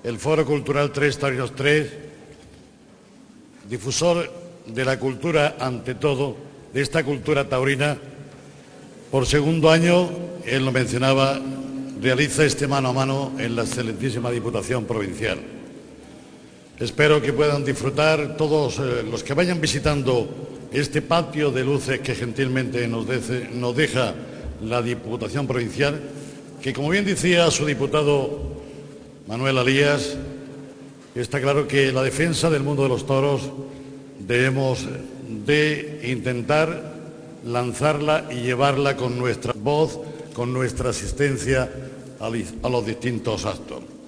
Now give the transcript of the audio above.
el Foro Cultural Tres Taurinos 3, difusor de la cultura ante todo, de esta cultura taurina, por segundo año, él lo mencionaba, realiza este mano a mano en la excelentísima Diputación Provincial. Espero que puedan disfrutar todos los que vayan visitando este patio de luces que gentilmente nos deja la Diputación Provincial, que, como bien decía su diputado Manuel Alías, está claro que la defensa del mundo de los toros debemos de intentar lanzarla y llevarla con nuestra voz, con nuestra asistencia a los distintos actos.